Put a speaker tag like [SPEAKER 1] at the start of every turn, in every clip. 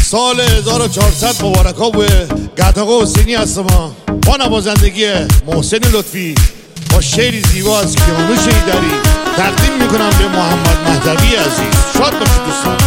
[SPEAKER 1] سال 1400 مبارک ها و گرداقا حسینی هستم با نوازندگی محسن لطفی با شعری زیبا از کیانوش ایدری تقدیم میکنم به محمد مهدوی عزیز. شاد باشید دوستان.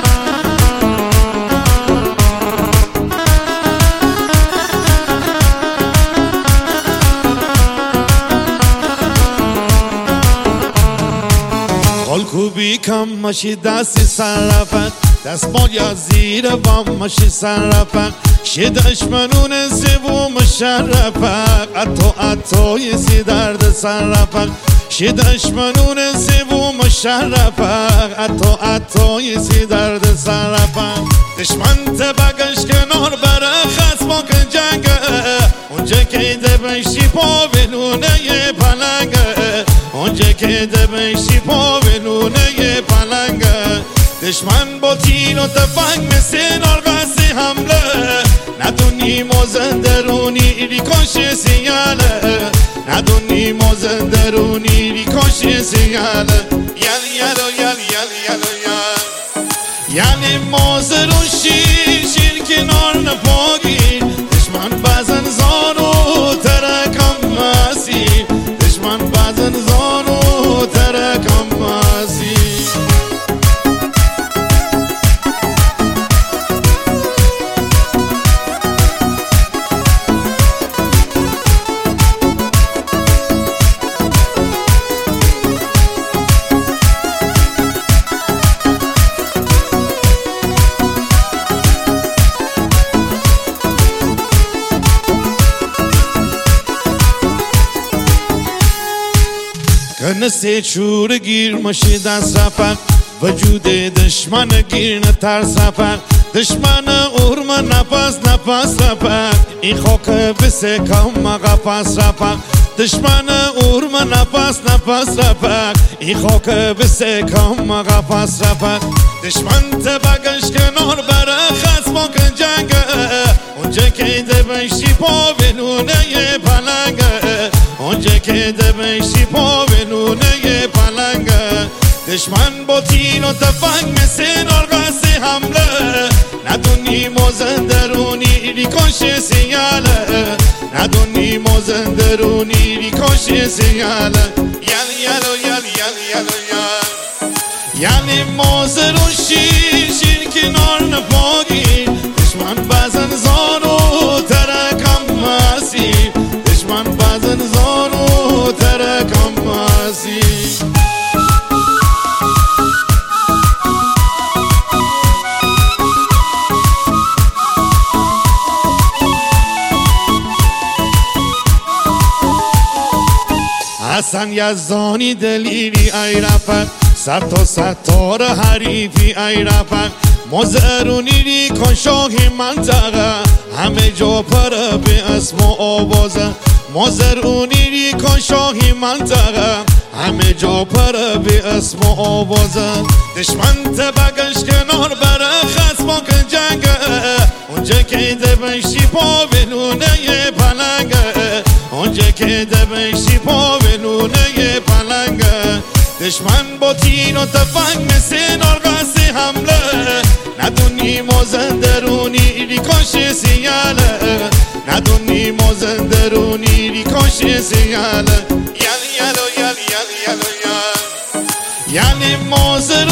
[SPEAKER 1] خوبی کم ماشی دستی سرفت دستمال یا زیر بام ماشی سرفت شه دشمنون زبو مشرفت اتو سی درد سرفت شه دشمنون زبو مشرفت اتو سی درد سرفت دشمن تبگش کنار بره خصما که جنگه اونجا که دبشی پا بلونه پلنگه اونجا که دبشی پا بلونه پلنگه دشمن با تین و تفنگ مثل نارغستی حمله ندونی مازندرونی ریکاش سیاله ندونی مازندرونی ریکاش سیاله یعنی مازرون شیر کنار نپاگیر دشمن بزن زانو ترکم مسیر دشمن بزن زانو ترکم مسیر کنسته چور گیر ماشی دست رفت وجود دشمن گیر نترس رفت دشمن ارم نفس رفت این خاک بسه کم قفص رفت دشمن ارم نفس رفت این خاک بسه کم قفص رفت دشمن تبگش کنار بره خصما که جنگه اونجا که دبشی پا بلونه پلنگه اونجا که دبشی پا بلونه پلنگه دشمن با تین و تفنگ مثل نارغستی حمله ندونی مازندرونی ریکاش سیاله ندونی مازندرونی ریکاش سیاله یعنی مازرون شیر کنار نپاگیر دشمن بزن زانو ترکم مسیر دشمن بزن زانو ترکم مسیر حسن یزدانی دلیری ای رفت سر تا ستار حریفی ای رفت مازرونی ریکان شاهی منطقه همه جا پر به اسم و آوازه مازرونی ریکان شاهی منطقه همه جا پر به اسم و آوازه دشمن تبگش کنار بره خصما که جنگه اونجا که دبشی پا بلونه پلنگه اونجا که دبشی پا بلونه پلنگه دشمن با تین و تفنگ مثل نارغستی حمله ندونی مازندرونی ریکاش سیاله ندونی مازندرونی ریکاش سیاله یعنی مازر